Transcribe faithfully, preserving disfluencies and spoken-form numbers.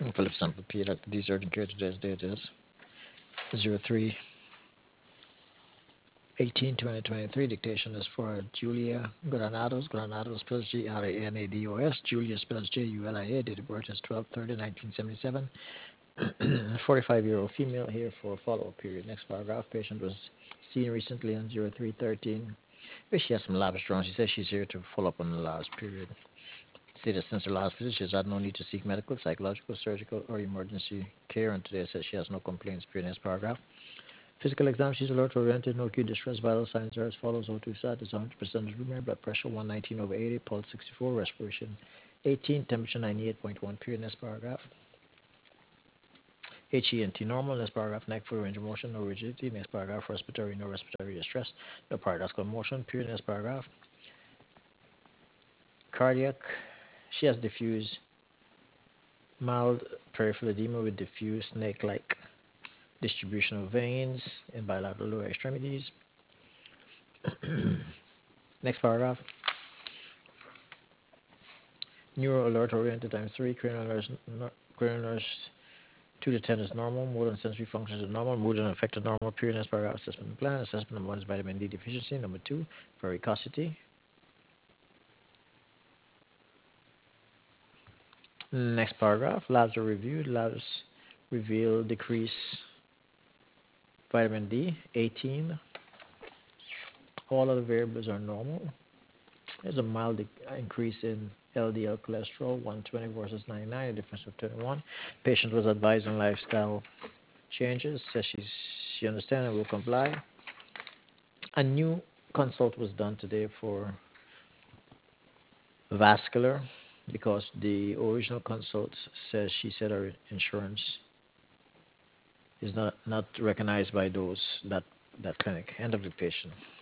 Philip sample P, Doctor D's urgent care. Today's date is zero three eighteen twenty twenty-three. Dictation is for Julia Granados. Granados spells G R A N A D O S. Julia spells J U L I A. Date of birth is twelve thirty nineteen seventy-seven. forty-five-year-old female here for a follow-up period. Next paragraph. Patient was seen recently on zero three thirteen. But she has some labs drawn. She says she's here to follow up on the last period. Stated since her last visit, she has had no need to seek medical, psychological, surgical, or emergency care, and today says she has no complaints. Period. Next paragraph. Physical exam, she's alert oriented, no acute distress. Vital signs are as follows: O two sat is one hundred percent of room air, blood pressure one nineteen over eighty, pulse sixty-four, respiration eighteen, temperature ninety-eight point one. Period. Next paragraph. H E N T normal. Next paragraph. Neck full range of motion, no rigidity. Next paragraph. Respiratory, no respiratory distress, no paradoxical motion. Period. Next paragraph. Cardiac, she has diffuse mild peripheral edema with diffuse snake-like distribution of veins in bilateral lower extremities. Next paragraph. Neuro alert oriented times three. Cranial nurse, no, cranial nurse two to ten is normal. Motor and sensory functions are normal. Mood and affected normal. Period. Next paragraph. Assessment plan. Assessment number one is vitamin D deficiency. Number two, varicosity. Next paragraph. Labs are reviewed. Labs reveal decrease vitamin D eighteen. All other variables are normal. There's a mild increase in L D L cholesterol, one twenty versus ninety-nine, a difference of twenty-one. Patient was advised on lifestyle changes, says she's, she understands and will comply. A new consult was done today for vascular because the original consult says she said her insurance is not, not recognized by those that, that clinic. End of the patient.